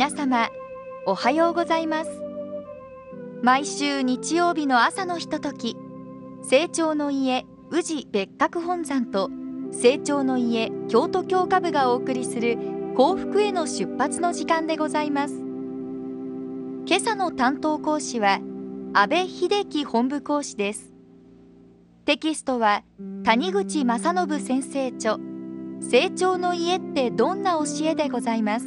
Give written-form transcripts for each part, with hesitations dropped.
皆様、おはようございます。毎週日曜日の朝のひととき、成長の家宇治別格本山と成長の家京都教科部がお送りする幸福への出発の時間でございます。今朝の担当講師は安倍秀樹本部講師です。テキストは谷口正信先生著、成長の家ってどんな教えでございます。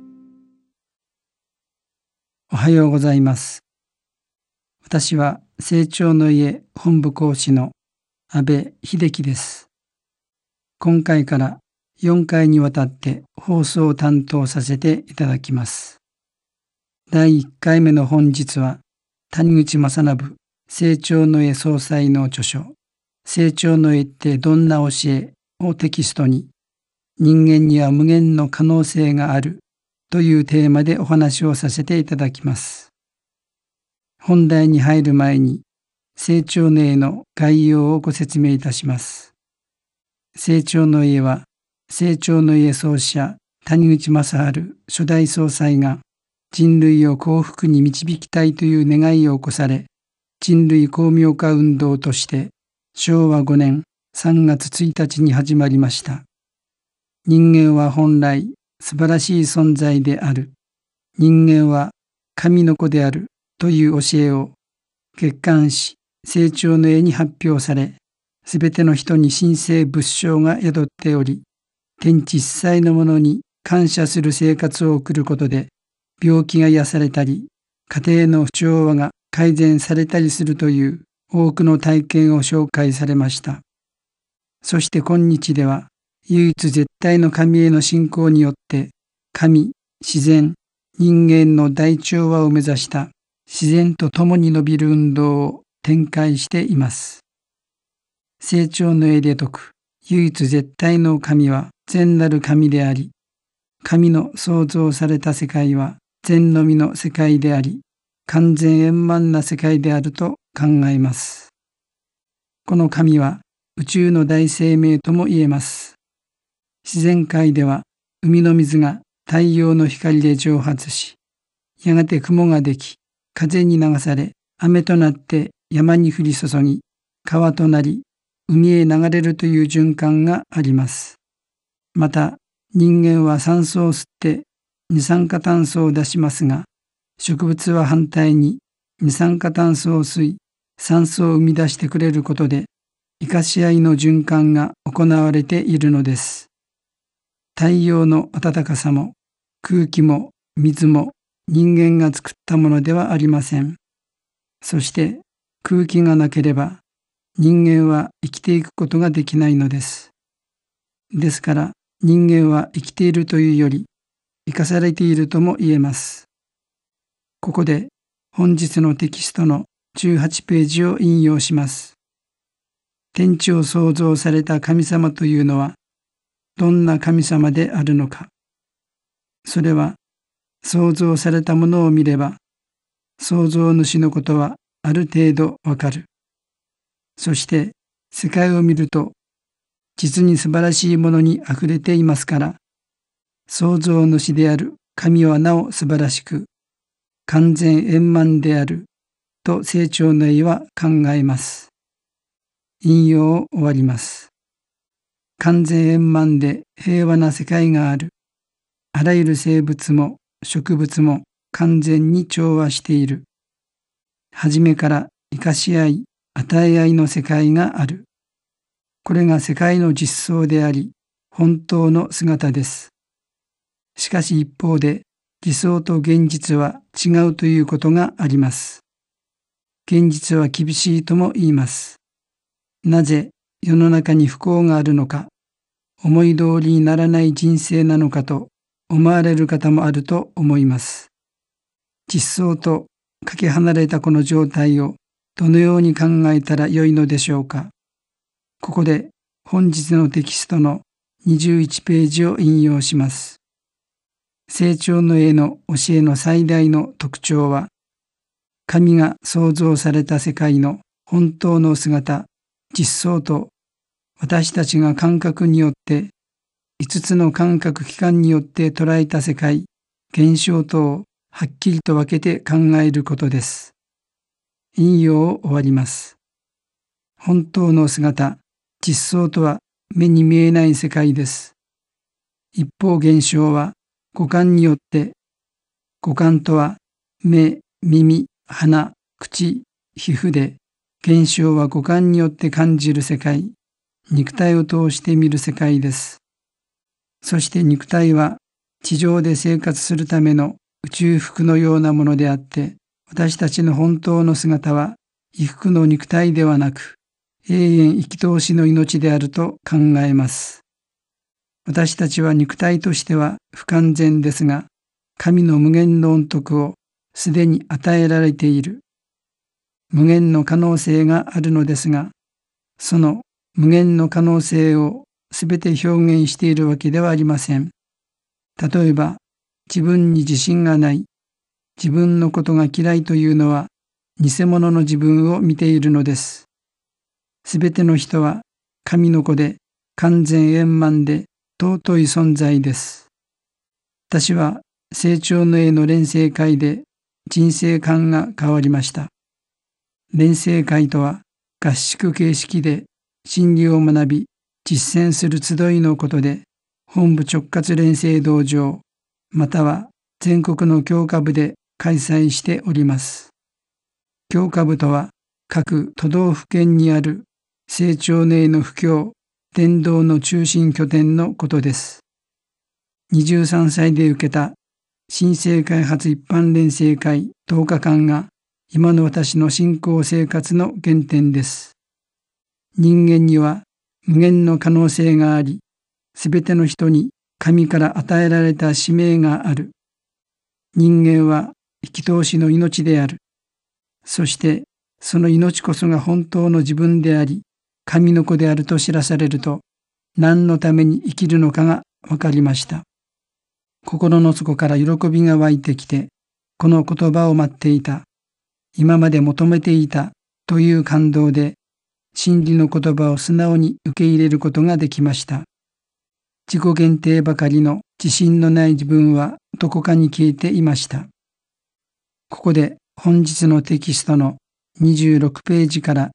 おはようございます。私は成長の家本部講師の安倍秀樹です。今回から4回にわたって放送を担当させていただきます。第1回目の本日は谷口正信成長の家総裁の著書成長の家ってどんな教えをテキストに人間には無限の可能性があるというテーマでお話をさせていただきます。本題に入る前に成長の家の概要をご説明いたします。成長の家は成長の家創始者谷口正治初代総裁が人類を幸福に導きたいという願いを起こされ、人類光明化運動として昭和5年3月1日に始まりました。人間は本来素晴らしい存在である。人間は神の子であるという教えを月刊誌成長の家に発表され、すべての人に神聖仏性が宿っており、天地一切のものに感謝する生活を送ることで、病気が癒されたり、家庭の不調和が改善されたりするという多くの体験を紹介されました。そして今日では、唯一絶対の神への信仰によって、神、自然、人間の大調和を目指した自然と共に伸びる運動を展開しています。成長の家で説く唯一絶対の神は善なる神であり、神の創造された世界は善のみの世界であり、完全円満な世界であると考えます。この神は宇宙の大生命とも言えます。自然界では海の水が太陽の光で蒸発し、やがて雲ができ、風に流され、雨となって山に降り注ぎ、川となり、海へ流れるという循環があります。また、人間は酸素を吸って二酸化炭素を出しますが、植物は反対に二酸化炭素を吸い、酸素を生み出してくれることで、生かし合いの循環が行われているのです。太陽の暖かさも空気も水も人間が作ったものではありません。そして空気がなければ人間は生きていくことができないのです。ですから人間は生きているというより生かされているとも言えます。ここで本日のテキストの18ページを引用します。天地を創造された神様というのはどんな神様であるのか。それは創造されたものを見れば、創造主のことはある程度わかる。そして世界を見ると、実に素晴らしいものにあふれていますから、創造主である神はなお素晴らしく、完全円満であると成長の家は考えます。引用を終わります。完全円満で平和な世界がある。あらゆる生物も植物も完全に調和している。初めから生かし合い、与え合いの世界がある。これが世界の実相であり、本当の姿です。しかし一方で、理想と現実は違うということがあります。現実は厳しいとも言います。なぜ世の中に不幸があるのか、思い通りにならない人生なのかと思われる方もあると思います。実相とかけ離れたこの状態をどのように考えたらよいのでしょうか。ここで本日のテキストの21ページを引用します。成長の家の教えの最大の特徴は、神が創造された世界の本当の姿、実相と私たちが感覚によって5つの感覚器官によって捉えた世界、 現象とをはっきりと分けて考えることです。引用を終わります。本当の姿、実相とは目に見えない世界です。一方現象は五感によって、五感とは目、耳、鼻、口、皮膚で、現象は五感によって感じる世界、肉体を通して見る世界です。そして肉体は地上で生活するための宇宙服のようなものであって、私たちの本当の姿は衣服の肉体ではなく、永遠生き通しの命であると考えます。私たちは肉体としては不完全ですが、神の無限の恩徳をすでに与えられている。無限の可能性があるのですが、その無限の可能性をすべて表現しているわけではありません。例えば、自分に自信がない、自分のことが嫌いというのは、偽物の自分を見ているのです。すべての人は神の子で完全円満で尊い存在です。私は成長の絵の錬成会で人生観が変わりました。錬成会とは合宿形式で真理を学び実践する集いのことで、本部直轄錬成道場または全国の教科部で開催しております。教科部とは各都道府県にある成長の絵の布教伝道の中心拠点のことです。23歳で受けた新生開発一般錬成会10日間が今の私の信仰生活の原点です。人間には無限の可能性があり、すべての人に神から与えられた使命がある。人間は生き通しの命である。そしてその命こそが本当の自分であり、神の子であると知らされると、何のために生きるのかが分かりました。心の底から喜びが湧いてきて、この言葉を待っていた、今まで求めていたという感動で、真理の言葉を素直に受け入れることができました。自己限定ばかりの自信のない自分はどこかに消えていました。ここで本日のテキストの26ページから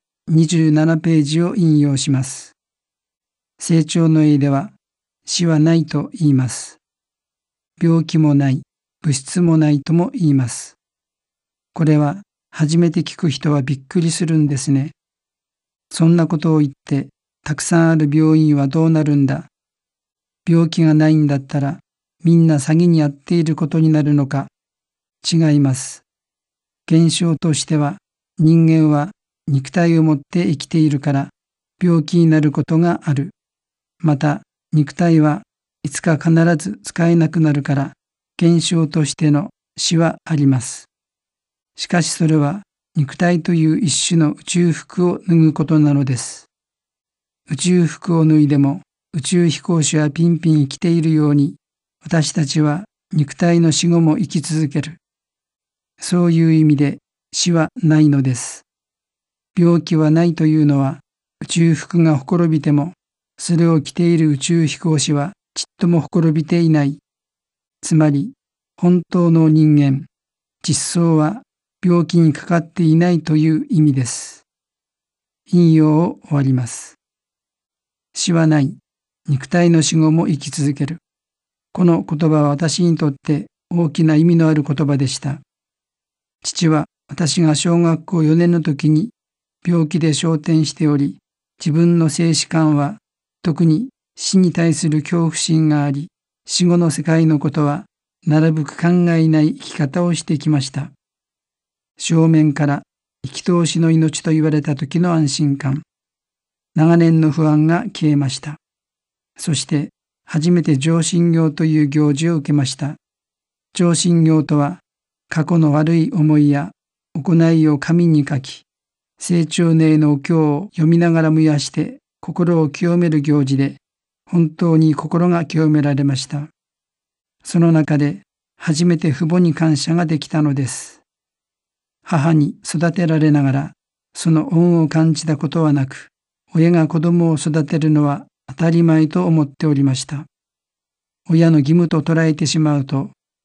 27ページを引用します。成長の絵では、死はないと言います。病気もない、物質もないとも言います。これは初めて聞く人はびっくりするんですね。そんなことを言って、たくさんある病院はどうなるんだ。病気がないんだったら、みんな詐欺に遭っていることになるのか。違います。現象としては、人間は肉体を持って生きているから、病気になることがある。また、肉体はいつか必ず使えなくなるから、現象としての死はあります。しかしそれは、肉体という一種の宇宙服を脱ぐことなのです。宇宙服を脱いでも宇宙飛行士はピンピン生きているように、私たちは肉体の死後も生き続ける。そういう意味で死はないのです。病気はないというのは、宇宙服がほころびても、それを着ている宇宙飛行士はちっともほころびていない。つまり、本当の人間、実相は病気にかかっていないという意味です。引用を終わります。死はない。肉体の死後も生き続ける。この言葉は私にとって大きな意味のある言葉でした。父は私が小学校4年の時に病気で昇天しており、自分の生死観は特に死に対する恐怖心があり、死後の世界のことはなるべく考えない生き方をしてきました。正面から生き通しの命と言われた時の安心感、長年の不安が消えました。そして初めて上信業という行事を受けました。上信業とは、過去の悪い思いや行いを紙に書き、成長寧のお経を読みながら燃やして心を清める行事で、本当に心が清められました。その中で初めて父母に感謝ができたのです。母に育てられながら、その恩を感じたことはなく、親が子供を育てるのは当たり前と思っておりました。親の義務と捉えてしまうと、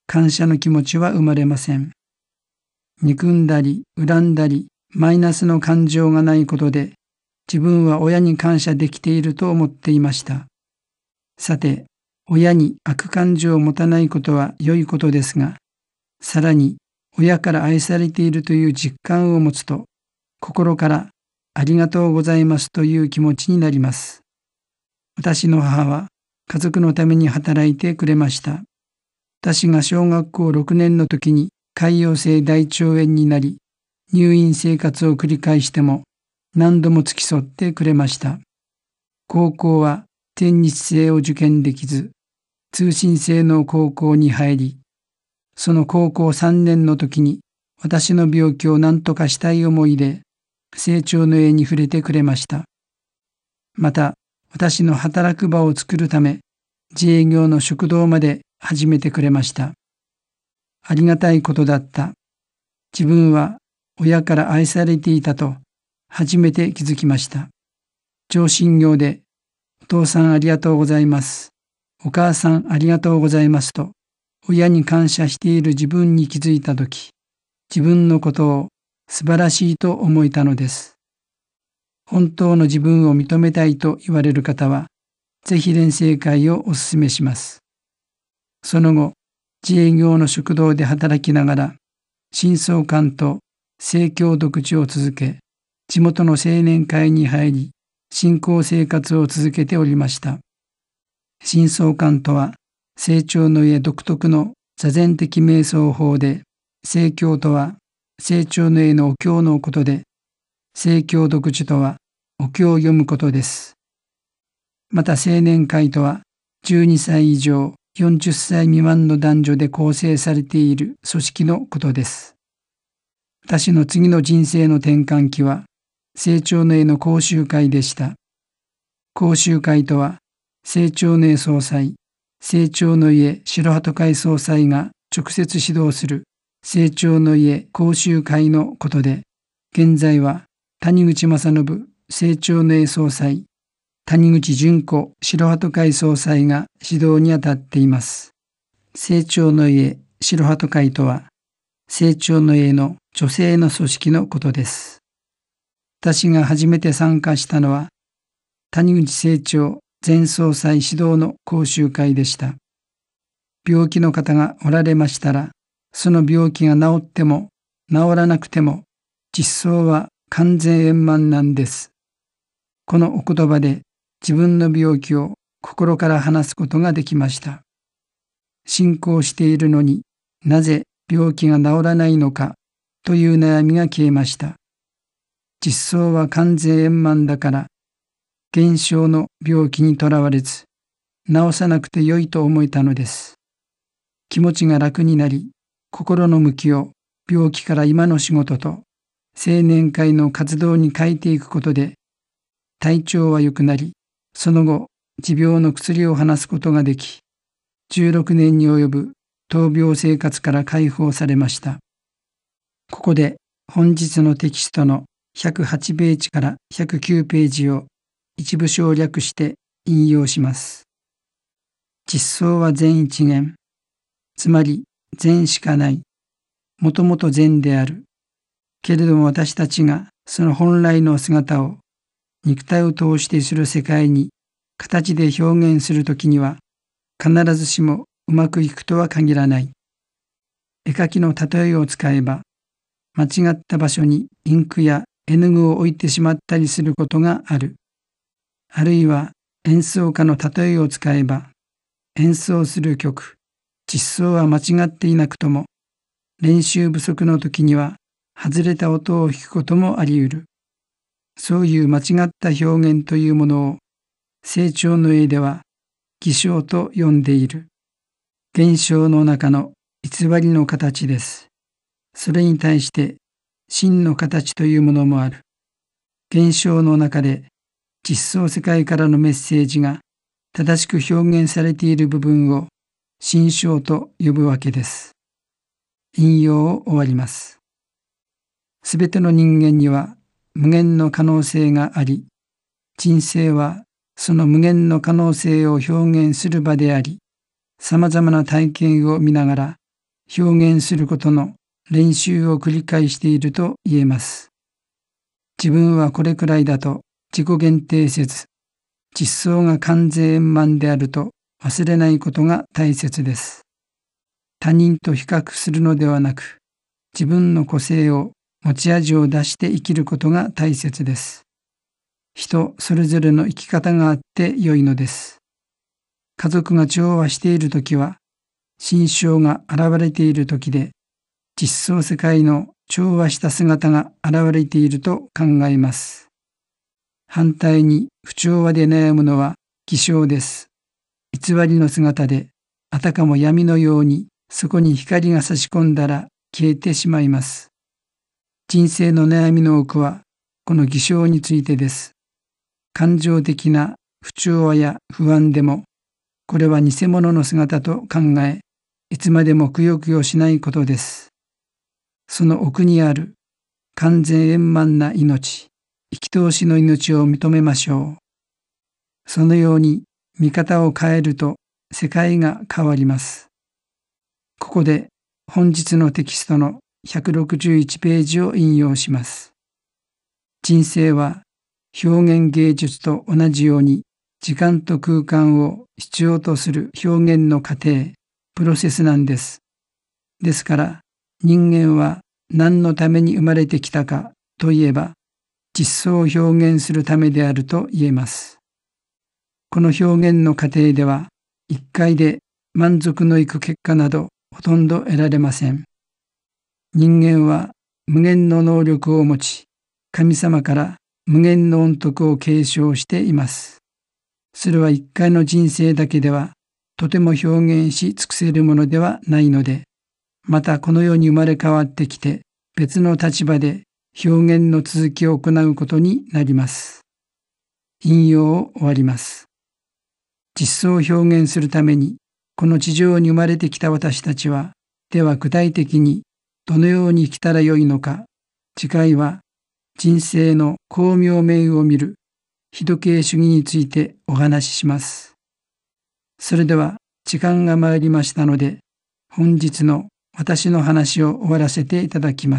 感謝の気持ちは生まれません。憎んだり、恨んだり、マイナスの感情がないことで、自分は親に感謝できていると思っていました。さて、親に悪感情を持たないことは良いことですが、さらに親から愛されているという実感を持つと、心からありがとうございますという気持ちになります。私の母は家族のために働いてくれました。私が小学校6年の時に潰瘍性大腸炎になり、入院生活を繰り返しても何度も付き添ってくれました。高校は全日制を受験できず、通信制の高校に入り、その高校3年の時に私の病気を何とかしたい思いで成長の絵に触れてくれました。また、私の働く場を作るため、自営業の食堂まで始めてくれました。ありがたいことだった。自分は親から愛されていたと初めて気づきました。上信業で、お父さんありがとうございます。お母さんありがとうございますと、親に感謝している自分に気づいたとき、自分のことを素晴らしいと思えたのです。本当の自分を認めたいと言われる方は、ぜひ錬成会をお勧めします。その後、自営業の食堂で働きながら、新創館と聖教読書を続け、地元の青年会に入り、信仰生活を続けておりました。新創館とは、成長の家独特の座禅的瞑想法で、聖教とは成長の家のお経のことで、聖教読書とはお経を読むことです。また青年会とは12歳以上40歳未満の男女で構成されている組織のことです。私の次の人生の転換期は成長の家の講習会でした。講習会とは成長の家総裁、成長の家白鳩会総裁が直接指導する成長の家講習会のことで、現在は谷口正信成長の家総裁、谷口純子白鳩会総裁が指導にあたっています。成長の家白鳩会とは、成長の家の女性の組織のことです。私が初めて参加したのは、谷口成長前総裁指導の講習会でした。病気の方がおられましたら、その病気が治っても治らなくても、実相は完全円満なんです。このお言葉で自分の病気を心から話すことができました。信仰しているのになぜ病気が治らないのかという悩みが消えました。実相は完全円満だから、現象の病気にとらわれず、治さなくてよいと思えたのです。気持ちが楽になり、心の向きを病気から今の仕事と青年会の活動に変えていくことで、体調は良くなり、その後、持病の薬を話すことができ、16年に及ぶ闘病生活から解放されました。ここで本日のテキストの108ページから109ページを一部省略して引用します。実相は善一元、つまり善しかない、もともと善である。けれども私たちがその本来の姿を肉体を通してする世界に形で表現するときには、必ずしもうまくいくとは限らない。絵描きの例えを使えば、間違った場所にインクや絵の具を置いてしまったりすることがある。あるいは演奏家の例えを使えば、演奏する曲、実相は間違っていなくとも、練習不足の時には外れた音を弾くこともあり得る。そういう間違った表現というものを、成長の絵では偽証と呼んでいる。現象の中の偽りの形です。それに対して真の形というものもある。現象の中で実相世界からのメッセージが正しく表現されている部分を真相と呼ぶわけです。引用を終わります。すべての人間には無限の可能性があり、人生はその無限の可能性を表現する場であり、さまざまな体験を見ながら表現することの練習を繰り返していると言えます。自分はこれくらいだと自己限定せず、実相が完全円満であると忘れないことが大切です。他人と比較するのではなく、自分の個性を持ち味を出して生きることが大切です。人それぞれの生き方があって良いのです。家族が調和しているときは、心象が現れているときで、実相世界の調和した姿が現れていると考えます。反対に不調和で悩むのは偽証です。偽りの姿で、あたかも闇のようにそこに光が差し込んだら消えてしまいます。人生の悩みの多くは、この偽証についてです。感情的な不調和や不安でも、これは偽物の姿と考え、いつまでもくよくよしないことです。その奥にある完全円満な命、生き通しの命を認めましょう。そのように見方を変えると世界が変わります。ここで本日のテキストの161ページを引用します。人生は表現芸術と同じように時間と空間を必要とする表現の過程、プロセスなんです。ですから人間は何のために生まれてきたかといえば、実相を表現するためであると言えます。この表現の過程では、一回で満足のいく結果などほとんど得られません。人間は無限の能力を持ち、神様から無限の恩徳を継承しています。それは一回の人生だけではとても表現し尽くせるものではないので、またこの世に生まれ変わってきて別の立場で表現の続きを行うことになります。引用を終わります。実相を表現するためにこの地上に生まれてきた私たちは、では具体的にどのように生きたらよいのか、次回は人生の光明面を見る日時計主義についてお話しします。それでは時間が参りましたので、本日の私の話を終わらせていただきます。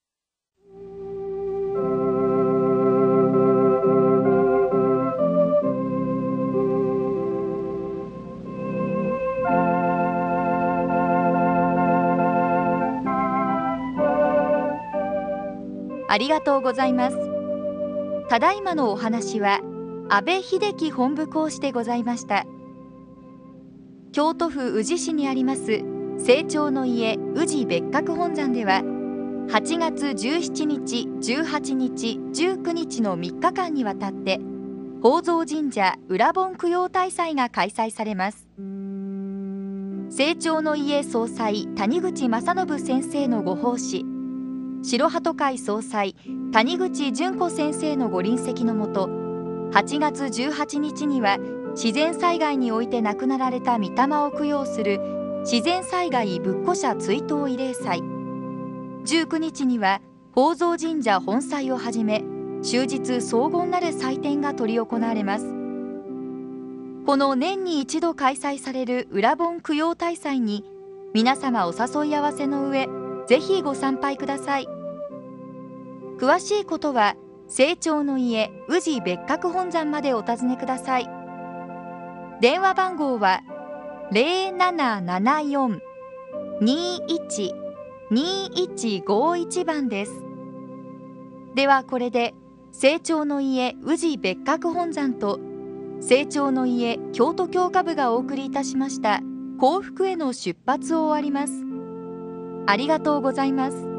ありがとうございます。ただいまのお話は安倍秀樹本部講師でございました。京都府宇治市にあります成長の家宇治別格本山では、8月17日、18日、19日の3日間にわたって宝蔵神社裏盆供養大祭が開催されます。成長の家総裁谷口正信先生のご奉仕、白鳩会総裁谷口純子先生のご臨席のもと、8月18日には自然災害において亡くなられた御霊を供養する自然災害仏庫者追悼慰霊祭、19日には宝蔵神社本祭をはじめ終日荘厳なる祭典が執り行われます。この年に一度開催される裏盆供養大祭に皆様お誘い合わせの上、ぜひご参拝ください。詳しいことは成長の家宇治別格本山までお尋ねください。電話番号は 0774-21-2151 番です。ではこれで成長の家宇治別格本山と成長の家京都教科部がお送りいたしました幸福への出発を終わります。ありがとうございます。